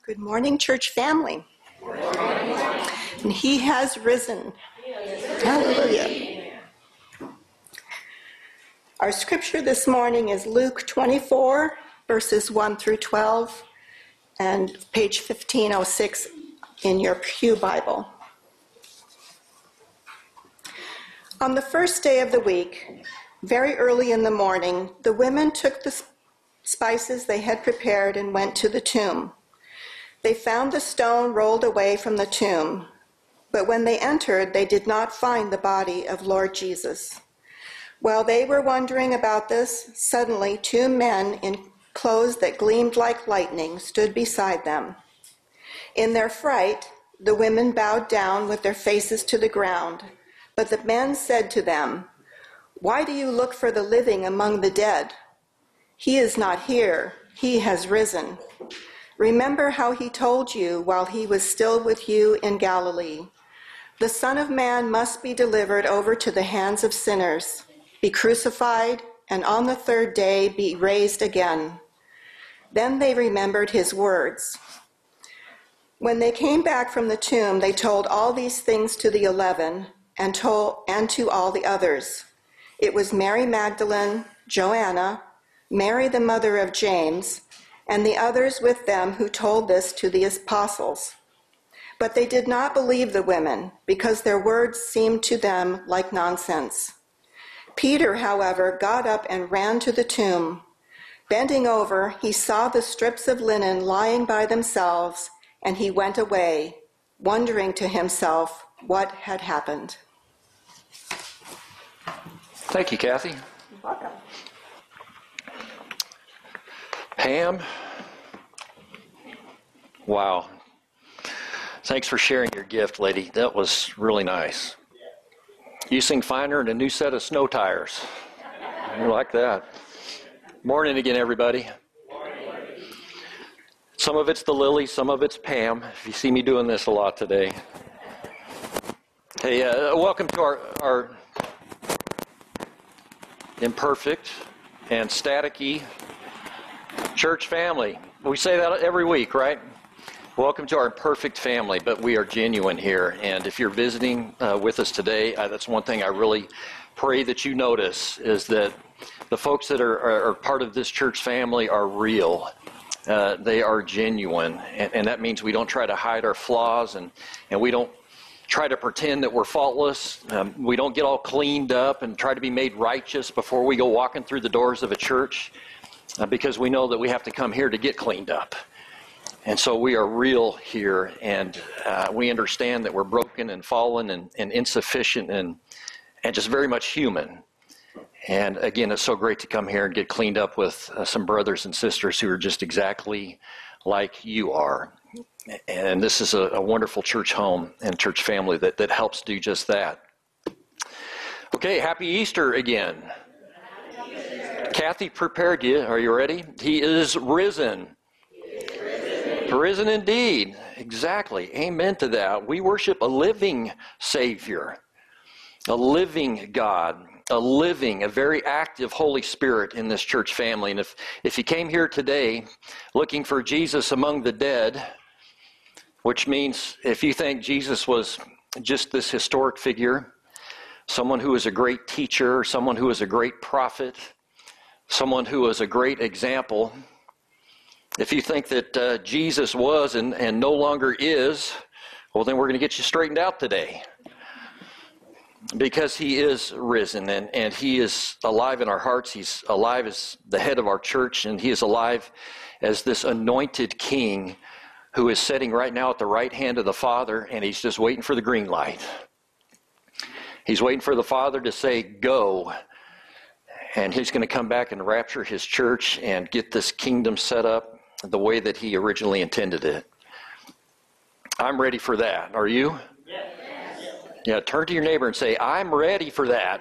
Good morning, church family. Good morning. And he has risen. Hallelujah. Our scripture this morning is Luke 24, verses 1 through 12, and page 1506 in your Pew Bible. On the first day of the week, very early in the morning, the women took the spices they had prepared and went to the tomb. They found the stone rolled away from the tomb, but when they entered, they did not find the body of Lord Jesus. While they were wondering about this, suddenly 2 men in clothes that gleamed like lightning stood beside them. In their fright, the women bowed down with their faces to the ground, but the men said to them, "Why do you look for the living among the dead? He is not here, he has risen. Remember how he told you while he was still with you in Galilee. The Son of Man must be delivered over to the hands of sinners, be crucified, and on the 3rd day be raised again." Then they remembered his words. When they came back from the tomb, they told all these things to the 11 and to all the others. It was Mary Magdalene, Joanna, Mary the mother of James, and the others with them who told this to the apostles. But they did not believe the women, because their words seemed to them like nonsense. Peter, however, got up and ran to the tomb. Bending over, he saw the strips of linen lying by themselves, and he went away, wondering to himself what had happened. Thank you, Kathy. You're welcome. Pam, wow. Thanks for sharing your gift, lady. That was really nice. You sing finer than a new set of snow tires. You like that. Morning again, everybody. Some of it's the Lily, some of it's Pam. If you see me doing this a lot today. Hey, welcome to our imperfect and staticky church family. We say that every week, right? Welcome to our imperfect family, but we are genuine here. And if you're visiting with us today, that's one thing I really pray that you notice, is that the folks that are part of this church family are real. They are genuine. And that means we don't try to hide our flaws, and we don't try to pretend that we're faultless. We don't get all cleaned up and try to be made righteous before we go walking through the doors of a church. Because we know that we have to come here to get cleaned up. And so we are real here, and we understand that we're broken and fallen and insufficient and just very much human. And again, it's so great to come here and get cleaned up with some brothers and sisters who are just exactly like you are. And this is a wonderful church home and church family that helps do just that. Okay, happy Easter again. Kathy prepared you. Are you ready? He is risen. Risen indeed. Exactly. Amen to that. We worship a living Savior, a living God, a very active Holy Spirit in this church family. And if you came here today looking for Jesus among the dead, which means if you think Jesus was just this historic figure, someone who was a great teacher, someone who was a great prophet, someone who was a great example. If you think that Jesus was and no longer is, well, then we're going to get you straightened out today. Because he is risen, and he is alive in our hearts. He's alive as the head of our church, and he is alive as this anointed king who is sitting right now at the right hand of the Father, and he's just waiting for the green light. He's waiting for the Father to say, go. And he's going to come back and rapture his church and get this kingdom set up the way that he originally intended it. I'm ready for that. Are you? Yes. Yeah, turn to your neighbor and say, I'm ready for that.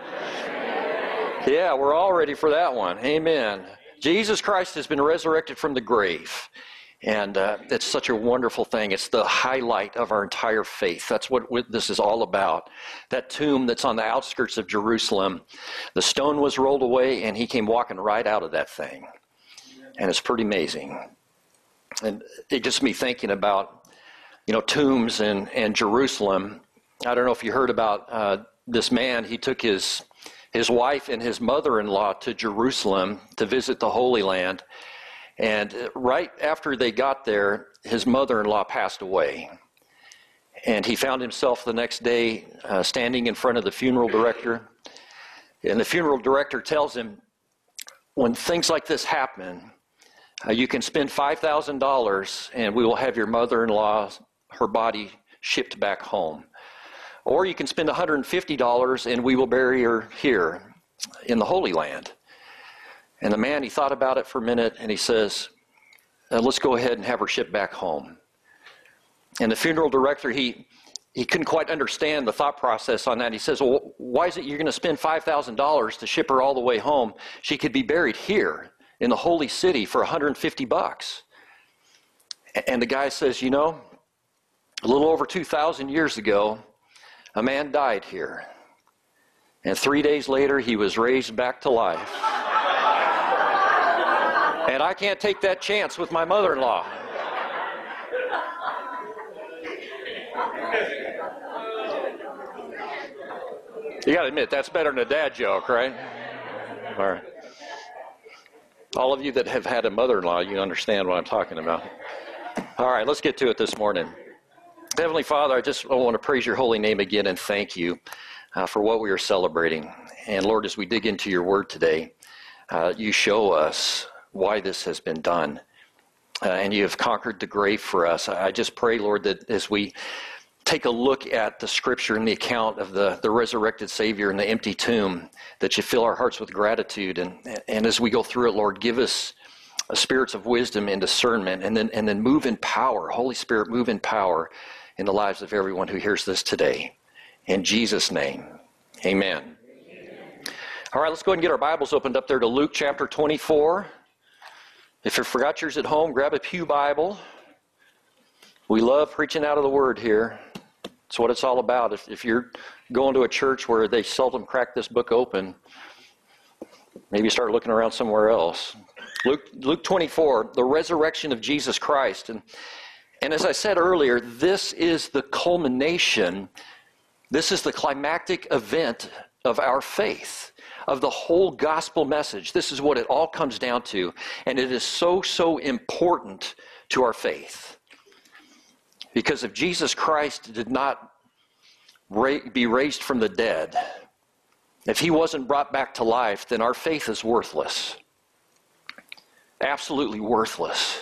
Yeah, we're all ready for that one. Amen. Jesus Christ has been resurrected from the grave. And it's such a wonderful thing. It's the highlight of our entire faith. That's what this is all about. That tomb that's on the outskirts of Jerusalem, the stone was rolled away and he came walking right out of that thing. And it's pretty amazing. And it gets me thinking about, tombs and Jerusalem. I don't know if you heard about this man. He took his wife and his mother-in-law to Jerusalem to visit the Holy Land. And right after they got there, his mother-in-law passed away. And he found himself the next day standing in front of the funeral director. And the funeral director tells him, when things like this happen, you can spend $5,000 and we will have your mother-in-law, her body, shipped back home. Or you can spend $150 and we will bury her here in the Holy Land. And the man, he thought about it for a minute and he says, let's go ahead and have her shipped back home. And the funeral director, he couldn't quite understand the thought process on that. He says, well, why is it you're going to spend $5,000 to ship her all the way home? She could be buried here in the holy city for $150. And the guy says, a little over 2,000 years ago, a man died here. And 3 days later, he was raised back to life. And I can't take that chance with my mother-in-law. You got to admit, that's better than a dad joke, right? All right. All of you that have had a mother-in-law, you understand what I'm talking about. All right, let's get to it this morning. Heavenly Father, I want to praise your holy name again and thank you for what we are celebrating. And Lord, as we dig into your word today, you show us why this has been done. And you have conquered the grave for us. I just pray, Lord, that as we take a look at the scripture and the account of the resurrected Savior and the empty tomb, that you fill our hearts with gratitude. And as we go through it, Lord, give us spirits of wisdom and discernment, and then move in power. Holy Spirit, move in power in the lives of everyone who hears this today. In Jesus' name, amen. All right, let's go ahead and get our Bibles opened up there to Luke chapter 24. If you forgot yours at home, grab a pew Bible. We love preaching out of the Word here. It's what it's all about. If you're going to a church where they seldom crack this book open, maybe start looking around somewhere else. Luke 24, the resurrection of Jesus Christ. And as I said earlier, this is the culmination, this is the climactic event of our faith, of the whole gospel message. This is what it all comes down to. And it is so, so important to our faith. Because if Jesus Christ did not be raised from the dead, if he wasn't brought back to life, then our faith is worthless. Absolutely worthless.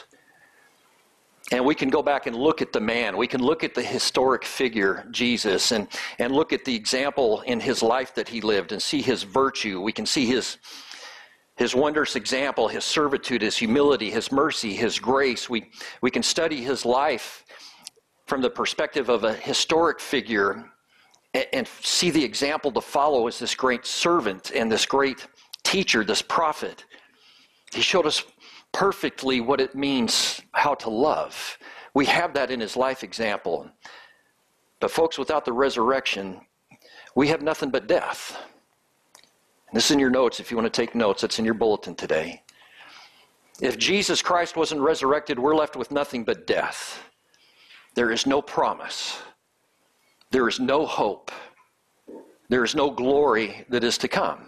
And we can go back and look at the man. We can look at the historic figure, Jesus, and look at the example in his life that he lived and see his virtue. We can see his wondrous example, his servitude, his humility, his mercy, his grace. We can study his life from the perspective of a historic figure and see the example to follow as this great servant and this great teacher, this prophet. He showed us perfectly what it means, how to love. We have that in his life example. But folks, without the resurrection, we have nothing but death. And this is in your notes. If you want to take notes, it's in your bulletin today. If Jesus Christ wasn't resurrected, we're left with nothing but death. There is no promise. There is no hope. There is no glory that is to come.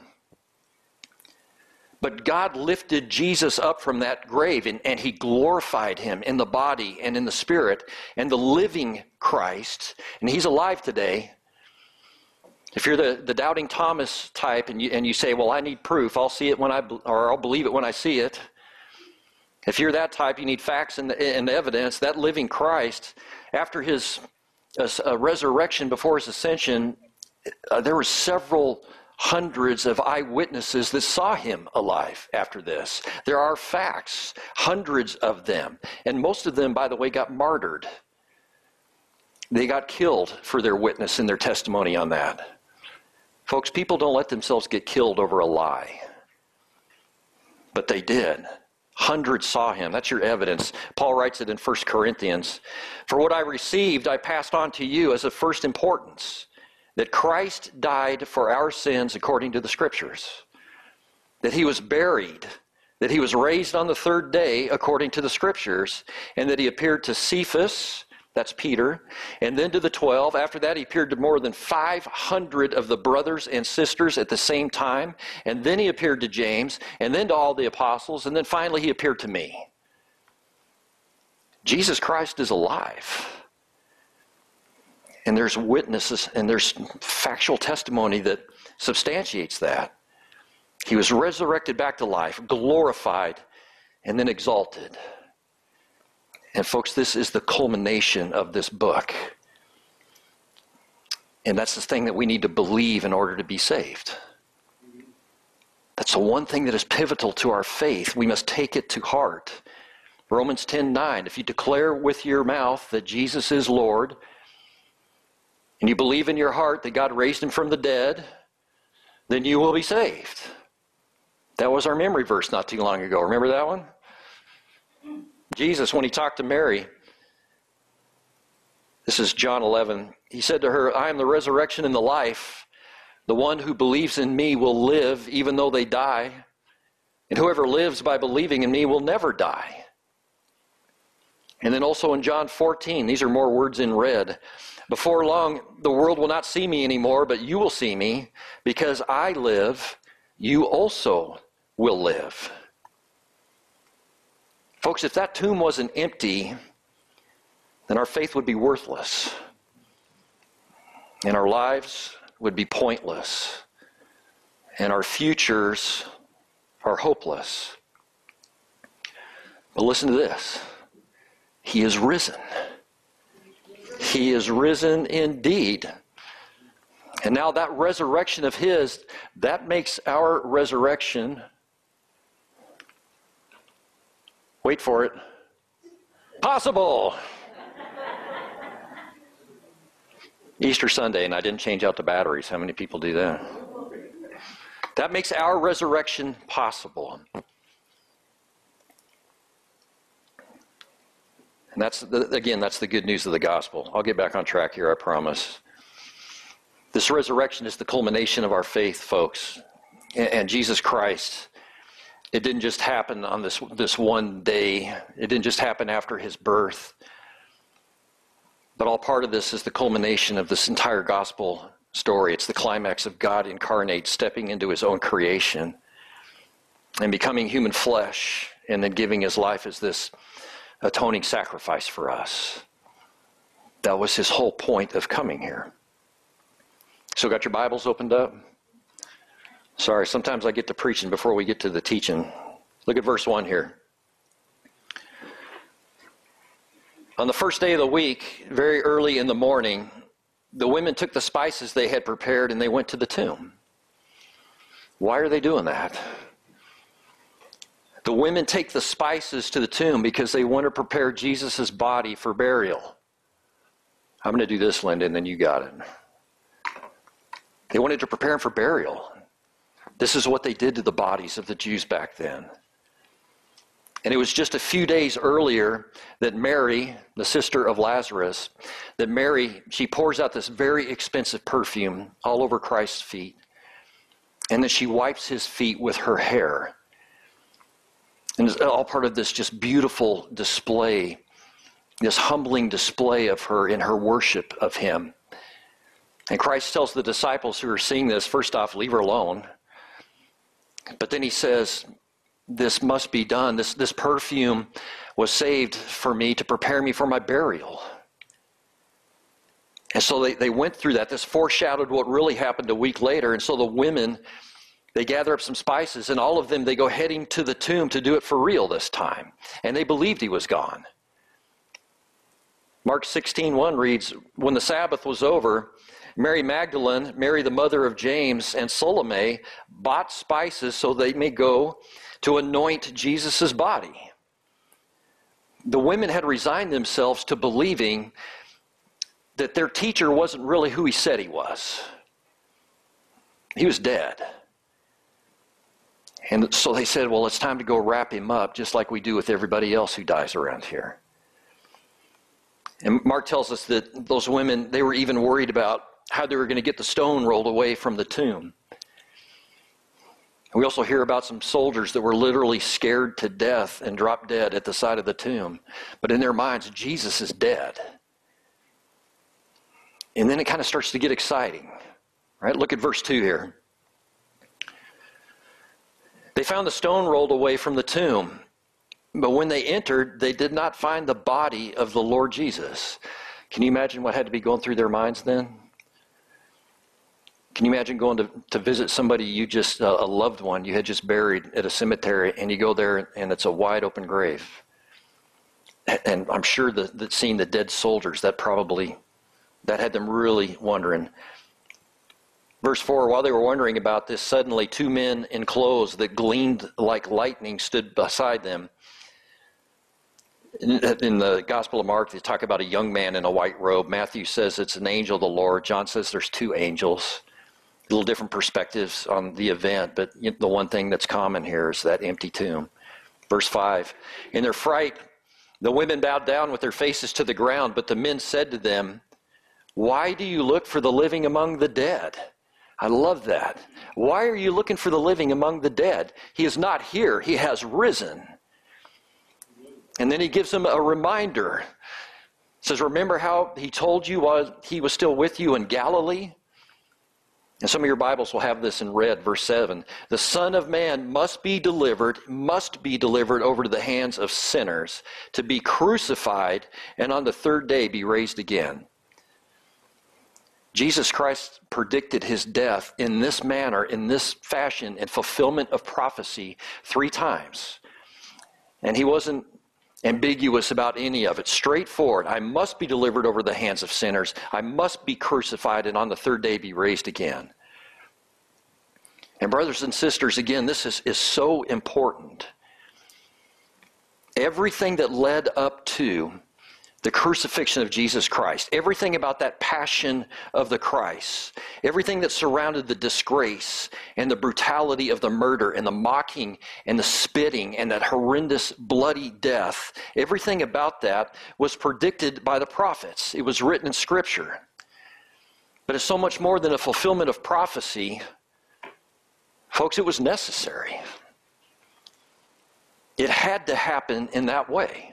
But God lifted Jesus up from that grave, and he glorified him in the body and in the spirit, and the living Christ, and he's alive today. If you're the doubting Thomas type and you say, well, I need proof, I'll see it or I'll believe it when I see it. If you're that type, you need facts and evidence. That living Christ, after his resurrection, before his ascension, there were several hundreds of eyewitnesses that saw him alive after this. There are facts, hundreds of them. And most of them, by the way, got martyred. They got killed for their witness and their testimony on that. Folks, people don't let themselves get killed over a lie. But they did. Hundreds saw him. That's your evidence. Paul writes it in 1 Corinthians. For what I received, I passed on to you as of first importance, that Christ died for our sins according to the Scriptures, that he was buried, that he was raised on the third day according to the scriptures, and that he appeared to Cephas, that's Peter, and then to the 12. After that, he appeared to more than 500 of the brothers and sisters at the same time, and then he appeared to James, and then to all the apostles, and then finally he appeared to me. Jesus Christ is alive. And there's witnesses and there's factual testimony that substantiates that. He was resurrected back to life, glorified, and then exalted. And folks, this is the culmination of this book. And that's the thing that we need to believe in order to be saved. That's the one thing that is pivotal to our faith. We must take it to heart. Romans 10:9, if you declare with your mouth that Jesus is Lord, and you believe in your heart that God raised him from the dead, then you will be saved. That was our memory verse not too long ago. Remember that one? Jesus, when he talked to Mary, this is John 11, he said to her, I am the resurrection and the life. The one who believes in me will live even though they die. And whoever lives by believing in me will never die. And then also in John 14, these are more words in red. Before long, the world will not see me anymore, but you will see me. Because I live, you also will live. Folks, if that tomb wasn't empty, then our faith would be worthless. And our lives would be pointless. And our futures are hopeless. But listen to this. He is risen. He is risen indeed. And now that resurrection of his, that makes our resurrection, wait for it, possible. Easter Sunday, and I didn't change out the batteries. How many people do that? That makes our resurrection possible. And that's the good news of the gospel. I'll get back on track here, I promise. This resurrection is the culmination of our faith, folks. And Jesus Christ, it didn't just happen on this one day. It didn't just happen after his birth. But all part of this is the culmination of this entire gospel story. It's the climax of God incarnate, stepping into his own creation and becoming human flesh, and then giving his life as this atoning sacrifice for us. That was his whole point of coming here. So got your Bibles opened up? Sorry, sometimes I get to preaching before we get to the teaching. Look at verse 1 here. On the first day of the week, very early in the morning, the women took the spices they had prepared and they went to the tomb. Why are they doing that? The women take the spices to the tomb because they want to prepare Jesus' body for burial. I'm going to do this, Linda, and then you got it. They wanted to prepare him for burial. This is what they did to the bodies of the Jews back then. And it was just a few days earlier that Mary, the sister of Lazarus, that Mary, she pours out this very expensive perfume all over Christ's feet. And then she wipes his feet with her hair. And it's all part of this just beautiful display, this humbling display of her in her worship of him. And Christ tells the disciples who are seeing this, first off, leave her alone. But then he says, this must be done. This perfume was saved for me to prepare me for my burial. And so they went through that. This foreshadowed what really happened a week later. And so the women, they gather up some spices, and all of them, they go heading to the tomb to do it for real this time. And they believed he was gone. Mark 16:1 reads, when the Sabbath was over, Mary Magdalene, Mary the mother of James, and Salome bought spices so they may go to anoint Jesus' body. The women had resigned themselves to believing that their teacher wasn't really who he said he was. He was dead. And so they said, well, it's time to go wrap him up, just like we do with everybody else who dies around here. And Mark tells us that those women, they were even worried about how they were going to get the stone rolled away from the tomb. We also hear about some soldiers that were literally scared to death and dropped dead at the side of the tomb. But in their minds, Jesus is dead. And then it kind of starts to get exciting. Right? Look at verse 2 here. They found the stone rolled away from the tomb. But when they entered, they did not find the body of the Lord Jesus. Can you imagine what had to be going through their minds then? Can you imagine going to visit somebody you just, a loved one you had just buried at a cemetery, and you go there and it's a wide open grave? And I'm sure that seeing the dead soldiers, that had them really wondering. Verse 4, while they were wondering about this, suddenly 2 men in clothes that gleamed like lightning stood beside them. In the Gospel of Mark, they talk about a young man in a white robe. Matthew says it's an angel of the Lord. John says there's 2 angels. A little different perspectives on the event, but the one thing that's common here is that empty tomb. Verse 5, in their fright, the women bowed down with their faces to the ground, but the men said to them, why do you look for the living among the dead? I love that. Why are you looking for the living among the dead? He is not here. He has risen. And then he gives them a reminder. He says, remember how he told you while he was still with you in Galilee? And some of your Bibles will have this in red, verse 7. The Son of Man must be delivered over to the hands of sinners, to be crucified, and on the 3rd day be raised again. Jesus Christ predicted his death in this manner, in this fashion, in fulfillment of prophecy 3 times. And he wasn't ambiguous about any of it. Straightforward. I must be delivered over the hands of sinners. I must be crucified, and on the 3rd day be raised again. And brothers and sisters, again, this is so important. Everything that led up to the crucifixion of Jesus Christ, everything about that passion of the Christ, everything that surrounded the disgrace and the brutality of the murder and the mocking and the spitting and that horrendous bloody death, everything about that was predicted by the prophets. It was written in Scripture. But it's so much more than a fulfillment of prophecy. Folks, it was necessary. It had to happen in that way.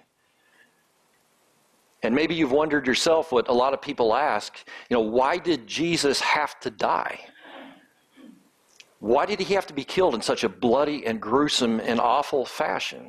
And maybe you've wondered yourself what a lot of people ask, why did Jesus have to die? Why did he have to be killed in such a bloody and gruesome and awful fashion?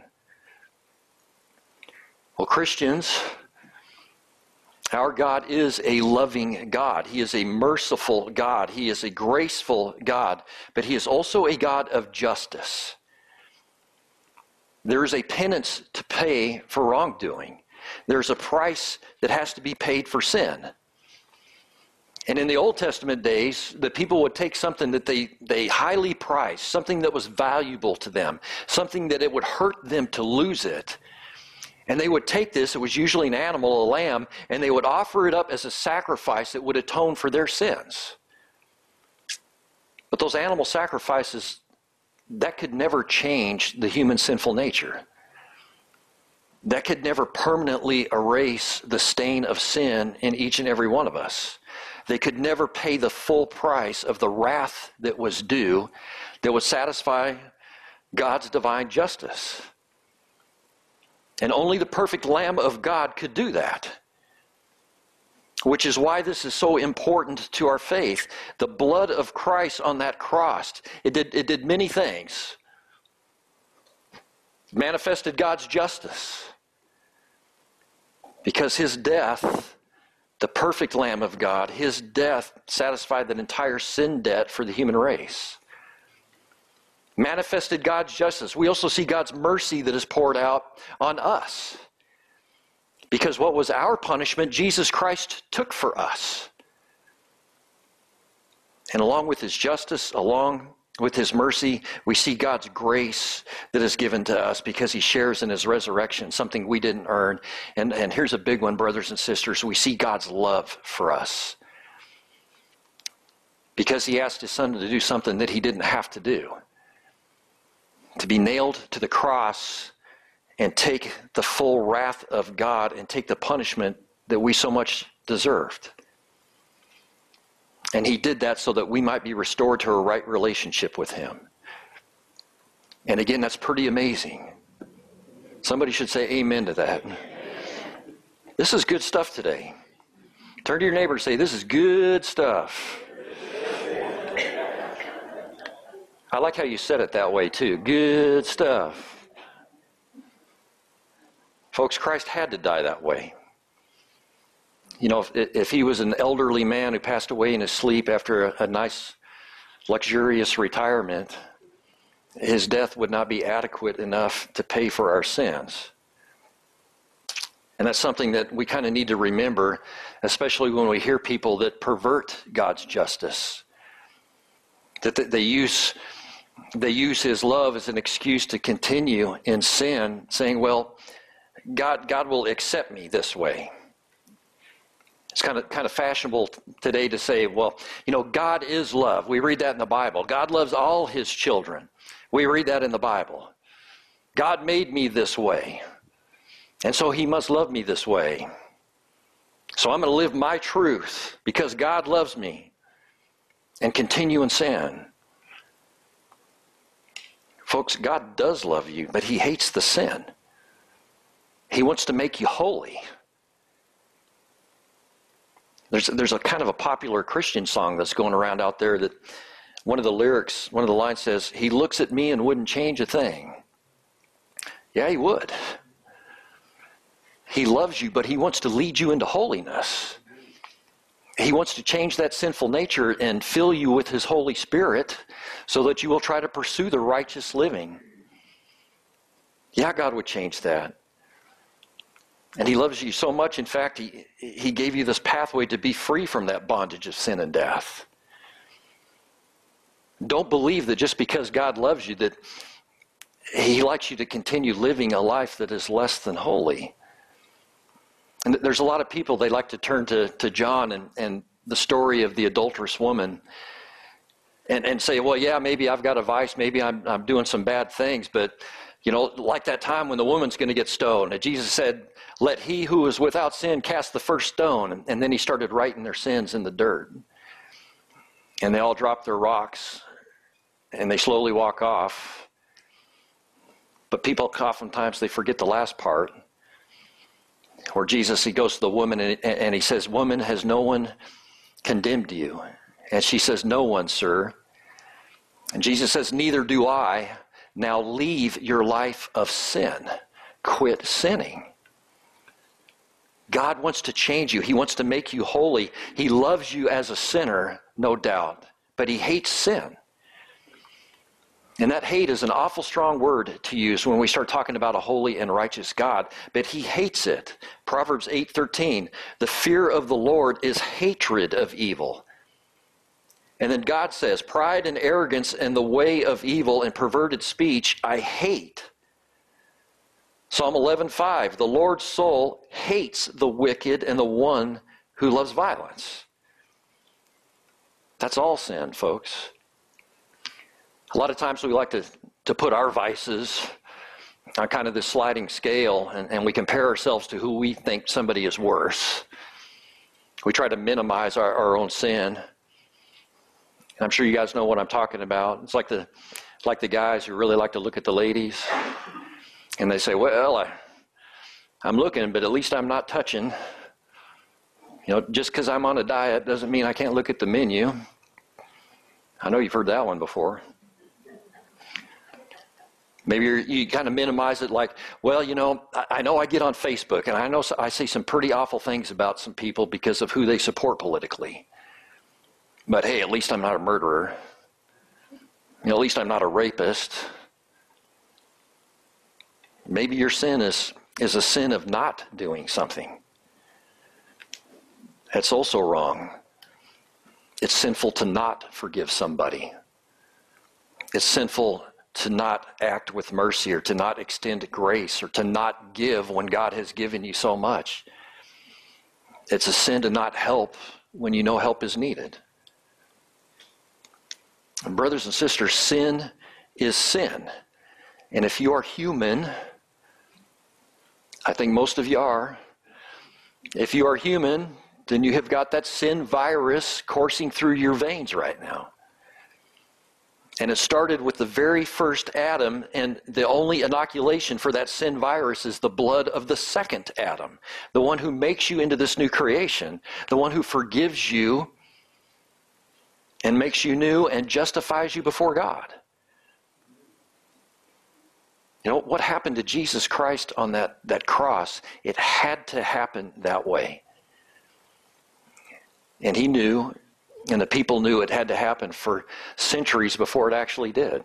Well, Christians, our God is a loving God. He is a merciful God. He is a graceful God. But he is also a God of justice. There is a penance to pay for wrongdoing. There's a price that has to be paid for sin. And in the Old Testament days, the people would take something that they highly prized, something that was valuable to them, something that it would hurt them to lose it. And they would take this, it was usually an animal, a lamb, and they would offer it up as a sacrifice that would atone for their sins. But those animal sacrifices, that could never change the human sinful nature. That could never permanently erase the stain of sin in each and every one of us. They could never pay the full price of the wrath that was due, that would satisfy God's divine justice. And only the perfect Lamb of God could do that. Which is why this is so important to our faith. The blood of Christ on that cross, it did many things. It manifested God's justice. Because his death, the perfect Lamb of God, his death satisfied that entire sin debt for the human race. Manifested God's justice. We also see God's mercy that is poured out on us. Because what was our punishment, Jesus Christ took for us. And along with his justice, along with his mercy, we see God's grace that is given to us because he shares in his resurrection, something we didn't earn. And here's a big one, brothers and sisters. We see God's love for us. Because he asked his son to do something that he didn't have to do. To be nailed to the cross and take the full wrath of God and take the punishment that we so much deserved. And he did that so that we might be restored to a right relationship with him. And again, that's pretty amazing. Somebody should say amen to that. This is good stuff today. Turn to your neighbor and say, this is good stuff. I like how you said it that way too. Good stuff. Folks, Christ had to die that way. You know, if he was an elderly man who passed away in his sleep after a nice, luxurious retirement, his death would not be adequate enough to pay for our sins. And that's something that we kind of need to remember, especially when we hear people that pervert God's justice. That they use his love as an excuse to continue in sin, saying, well, God will accept me this way. It's kind of fashionable today to say, well, you know, God is love. We read that in the Bible. God loves all his children. We read that in the Bible. God made me this way, and so he must love me this way. So I'm going to live my truth because God loves me and continue in sin. Folks, God does love you, but he hates the sin. He wants to make you holy. There's a kind of a popular Christian song that's going around out there that one of the lines says, he looks at me and wouldn't change a thing. Yeah, he would. He loves you, but he wants to lead you into holiness. He wants to change that sinful nature and fill you with his Holy Spirit so that you will try to pursue the righteous living. Yeah, God would change that. And he loves you so much, in fact, he gave you this pathway to be free from that bondage of sin and death. Don't believe that just because God loves you that he likes you to continue living a life that is less than holy. And there's a lot of people, they like to turn to John and the story of the adulterous woman and say, well, yeah, maybe I've got a vice, maybe I'm doing some bad things, but, you know, like that time when the woman's going to get stoned. And Jesus said, let he who is without sin cast the first stone. And then he started writing their sins in the dirt. And they all dropped their rocks, and they slowly walk off. But people oftentimes, they forget the last part, where Jesus, he goes to the woman and he says, woman, has no one condemned you? And she says, no one, sir. And Jesus says, neither do I. Now leave your life of sin. Quit sinning. God wants to change you. He wants to make you holy. He loves you as a sinner, no doubt, but he hates sin. And that hate is an awful strong word to use when we start talking about a holy and righteous God, but he hates it. Proverbs 8:13, the fear of the Lord is hatred of evil. And then God says, pride and arrogance and the way of evil and perverted speech I hate. Psalm 11:5, the Lord's soul hates the wicked and the one who loves violence. That's all sin, folks. A lot of times we like to put our vices on kind of this sliding scale, and we compare ourselves to who we think somebody is worse. We try to minimize our own sin. And I'm sure you guys know what I'm talking about. It's like the guys who really like to look at the ladies, and they say, well, I'm looking, but at least I'm not touching. You know, just because I'm on a diet doesn't mean I can't look at the menu. I know you've heard that one before. Maybe you kind of minimize it like, well, you know I get on Facebook, and I know I see some pretty awful things about some people because of who they support politically. But hey, at least I'm not a murderer. You know, at least I'm not a rapist. Maybe your sin is a sin of not doing something. That's also wrong. It's sinful to not forgive somebody. It's sinful to not act with mercy, or to not extend grace, or to not give when God has given you so much. It's a sin to not help when you know help is needed. And brothers and sisters, sin is sin. And if you are human, I think most of you are, if you are human, then you have got that sin virus coursing through your veins right now. And it started with the very first Adam, and the only inoculation for that sin virus is the blood of the second Adam, the one who makes you into this new creation, the one who forgives you and makes you new and justifies you before God. You know, what happened to Jesus Christ on that cross? It had to happen that way. And he knew, and the people knew it had to happen for centuries before it actually did.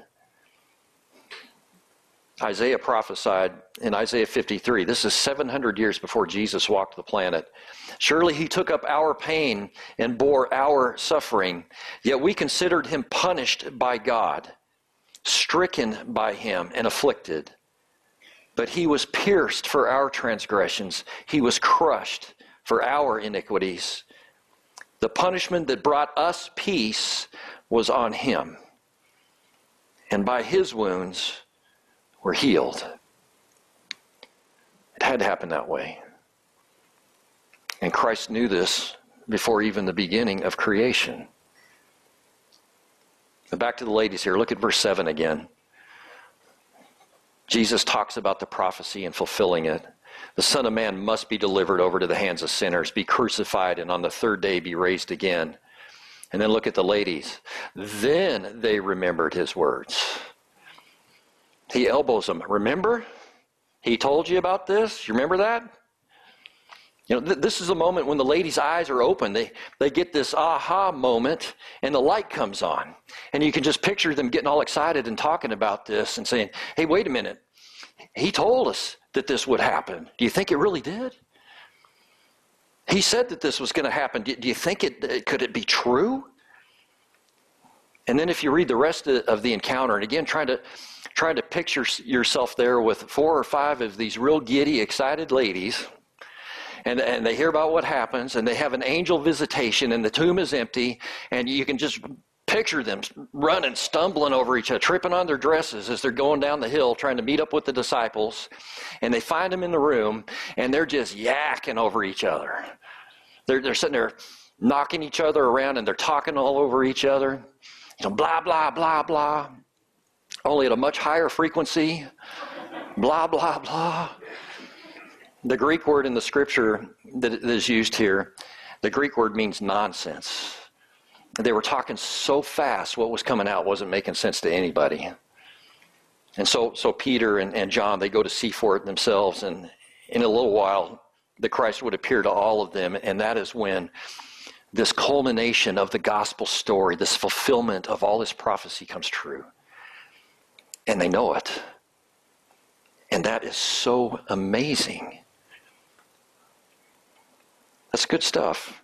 Isaiah prophesied in Isaiah 53, this is 700 years before Jesus walked the planet. Surely he took up our pain and bore our suffering, yet we considered him punished by God, stricken by him and afflicted. But he was pierced for our transgressions. He was crushed for our iniquities. The punishment that brought us peace was on him, and by his wounds we're healed. It had to happen that way. And Christ knew this before even the beginning of creation. But back to the ladies here. Look at verse 7 again. Jesus talks about the prophecy and fulfilling it. The Son of Man must be delivered over to the hands of sinners, be crucified, and on the third day be raised again. And then look at the ladies. Then they remembered his words. He elbows them. Remember? He told you about this? You remember that? You know, this is a moment when the ladies' eyes are open. They get this aha moment, and the light comes on. And you can just picture them getting all excited and talking about this and saying, hey, wait a minute. He told us that this would happen. Do you think it really did? He said that this was going to happen. Do you think could it be true? And then if you read the rest of the encounter, and again, trying to picture yourself there with 4 or 5 of these real giddy, excited ladies, and they hear about what happens, and they have an angel visitation, and the tomb is empty, and you can just picture them running, stumbling over each other, tripping on their dresses as they're going down the hill trying to meet up with the disciples. And they find them in the room, and they're just yakking over each other. They're sitting there knocking each other around, and they're talking all over each other. You know, blah, blah, blah, blah. Only at a much higher frequency. Blah, blah, blah. The Greek word in the scripture that is used here, the Greek word means nonsense. They were talking so fast, what was coming out wasn't making sense to anybody. And so Peter and John, they go to see for it themselves, and in a little while, the Christ would appear to all of them, and that is when this culmination of the gospel story, this fulfillment of all this prophecy comes true. And they know it. And that is so amazing. That's good stuff.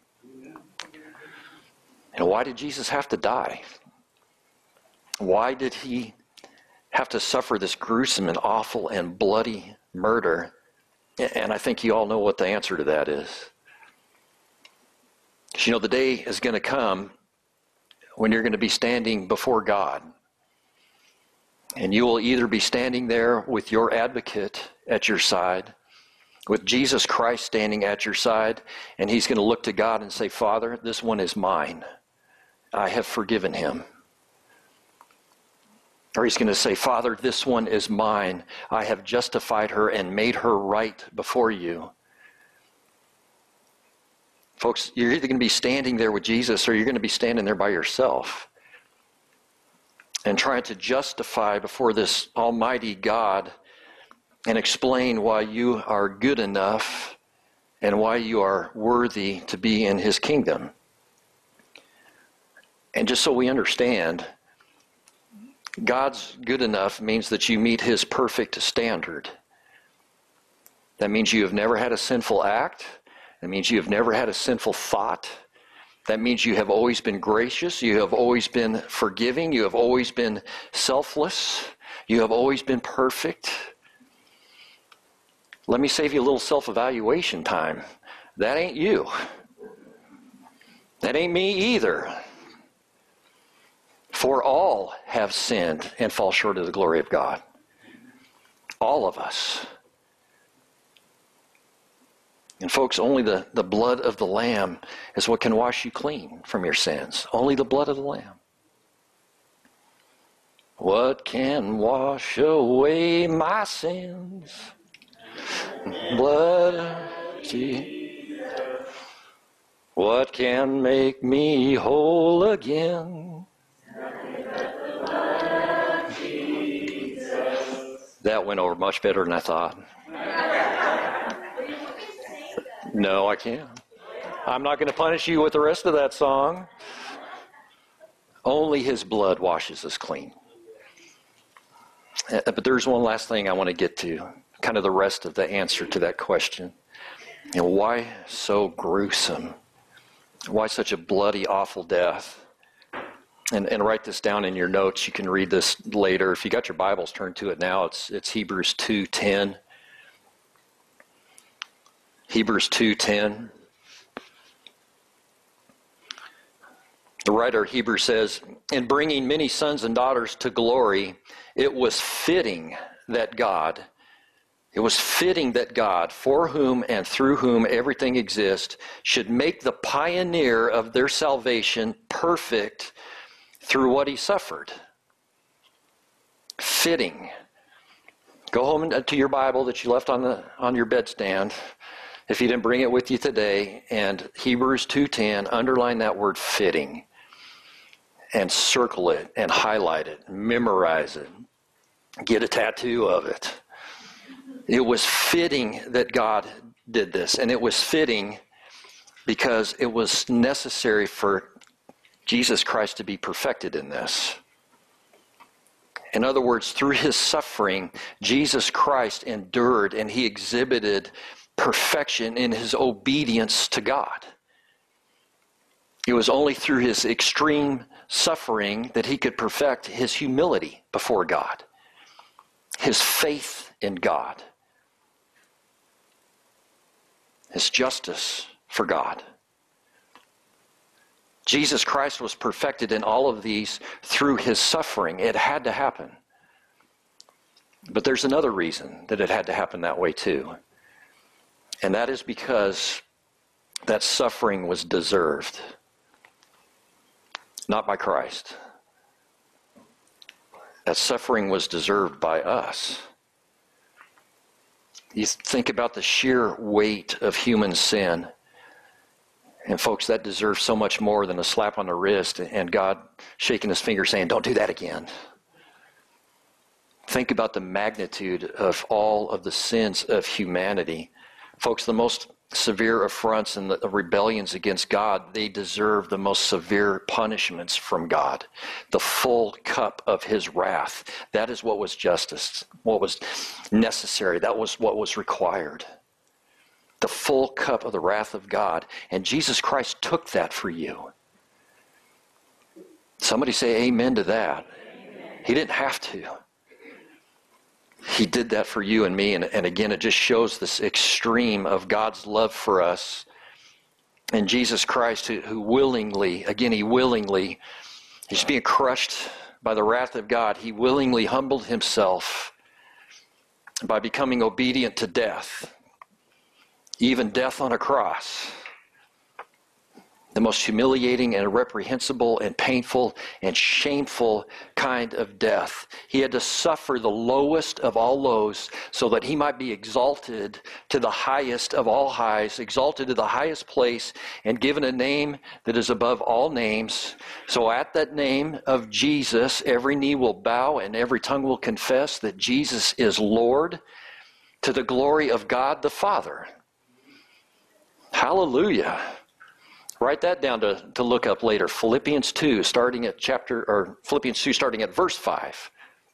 And why did Jesus have to die? Why did he have to suffer this gruesome and awful and bloody murder? And I think you all know what the answer to that is. Because you know, the day is going to come when you're going to be standing before God. And you will either be standing there with your advocate at your side, with Jesus Christ standing at your side, and he's going to look to God and say, Father, this one is mine. I have forgiven him. Or he's going to say, Father, this one is mine. I have justified her and made her right before you. Folks, you're either going to be standing there with Jesus or you're going to be standing there by yourself and trying to justify before this almighty God and explain why you are good enough and why you are worthy to be in his kingdom. And just so we understand, God's good enough means that you meet his perfect standard. That means you have never had a sinful act. That means you have never had a sinful thought. That means you have always been gracious. You have always been forgiving. You have always been selfless. You have always been perfect. Let me save you a little self-evaluation time. That ain't you. That ain't me either. For all have sinned and fall short of the glory of God. All of us. And folks, only the blood of the Lamb is what can wash you clean from your sins. Only the blood of the Lamb. What can wash away my sins? Blood of Jesus. What can make me whole again? That went over much better than I thought. No, I can't. I'm not going to punish you with the rest of that song. Only his blood washes us clean. But there's one last thing I want to get to, kind of the rest of the answer to that question. You know, why so gruesome? Why such a bloody, awful death? And write this down in your notes. You can read this later. If you got your Bibles, turn to it now. It's Hebrews 2:10. Hebrews 2:10. The writer of Hebrews says, "In bringing many sons and daughters to glory, it was fitting that God, for whom and through whom everything exists, should make the pioneer of their salvation perfect through what he suffered." Fitting. Go home to your Bible that you left on your bedstand, if you didn't bring it with you today, and Hebrews 2:10, underline that word fitting, and circle it, and highlight it, memorize it, get a tattoo of it. It was fitting that God did this, and it was fitting because it was necessary for Jesus Christ to be perfected in this. In other words, through his suffering, Jesus Christ endured and he exhibited perfection in his obedience to God. It was only through his extreme suffering that he could perfect his humility before God, his faith in God, his justice for God. Jesus Christ was perfected in all of these through his suffering. It had to happen. But there's another reason that it had to happen that way too. And that is because that suffering was deserved. Not by Christ. That suffering was deserved by us. You think about the sheer weight of human sin. And folks, that deserves so much more than a slap on the wrist and God shaking his finger saying, "Don't do that again." Think about the magnitude of all of the sins of humanity. Folks, the most severe affronts and the rebellions against God, they deserve the most severe punishments from God. The full cup of his wrath. That is what was justice, what was necessary. That was what was required. The full cup of the wrath of God. And Jesus Christ took that for you. Somebody say amen to that. Amen. He didn't have to. He did that for you and me. And again, it just shows this extreme of God's love for us. And Jesus Christ, who willingly, again, he's being crushed by the wrath of God. He willingly humbled himself by becoming obedient to death. Even death on a cross. The most humiliating and reprehensible and painful and shameful kind of death. He had to suffer the lowest of all lows so that he might be exalted to the highest of all highs, exalted to the highest place and given a name that is above all names. So at that name of Jesus, every knee will bow and every tongue will confess that Jesus is Lord, to the glory of God the Father. Hallelujah. Write that down to look up later. Philippians 2 starting at verse 5.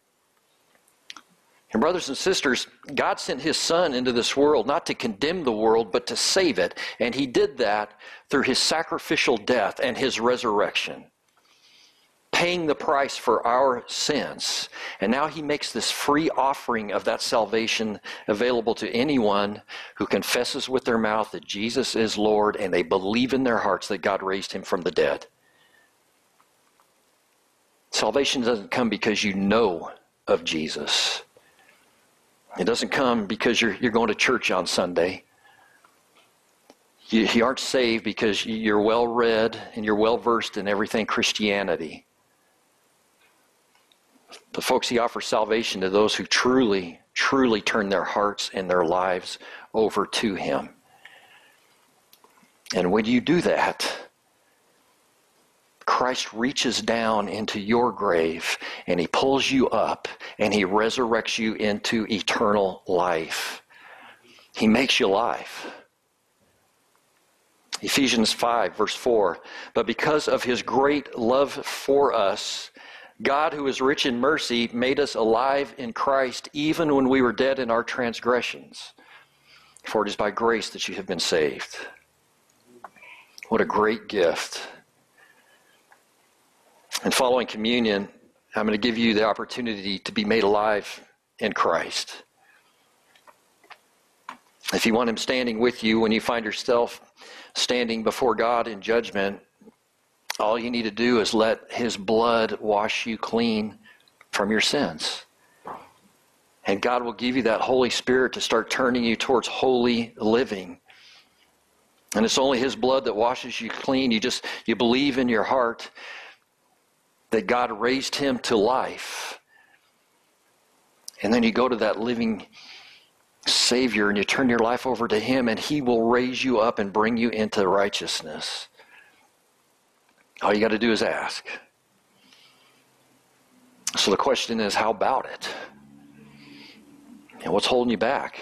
And brothers and sisters, God sent his Son into this world not to condemn the world, but to save it. And he did that through his sacrificial death and his resurrection, paying the price for our sins. And now he makes this free offering of that salvation available to anyone who confesses with their mouth that Jesus is Lord and they believe in their hearts that God raised him from the dead. Salvation doesn't come because you know of Jesus. It doesn't come because you're going to church on Sunday. You aren't saved because you're well read and you're well versed in everything Christianity. But folks, he offers salvation to those who truly, truly turn their hearts and their lives over to him. And when you do that, Christ reaches down into your grave and he pulls you up and he resurrects you into eternal life. He makes you alive. Ephesians 5, verse 4, but because of his great love for us, God, who is rich in mercy, made us alive in Christ even when we were dead in our transgressions. For it is by grace that you have been saved. What a great gift. And following communion, I'm going to give you the opportunity to be made alive in Christ. If you want him standing with you when you find yourself standing before God in judgment, all you need to do is let his blood wash you clean from your sins. And God will give you that Holy Spirit to start turning you towards holy living. And it's only his blood that washes you clean. You believe in your heart that God raised him to life. And then you go to that living Savior and you turn your life over to him and he will raise you up and bring you into righteousness. All you got to do is ask. So the question is, how about it? And what's holding you back?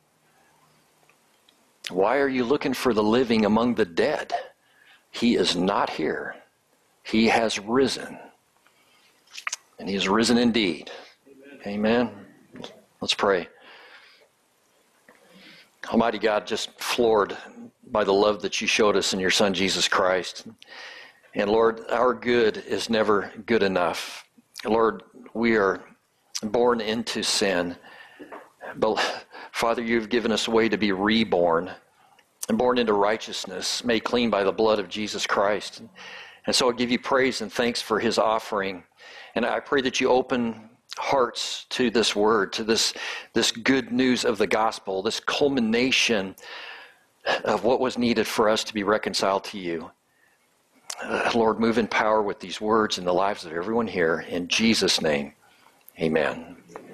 Why are you looking for the living among the dead? He is not here. He has risen. And he is risen indeed. Amen. Let's pray. Almighty God, just floored by the love that you showed us in your Son, Jesus Christ. And Lord, our good is never good enough. Lord, we are born into sin. But Father, you've given us a way to be reborn and born into righteousness, made clean by the blood of Jesus Christ. And so I give you praise and thanks for his offering. And I pray that you open hearts to this word, to this good news of the gospel, this culmination of what was needed for us to be reconciled to you. Lord, move in power with these words in the lives of everyone here. In Jesus' name, amen.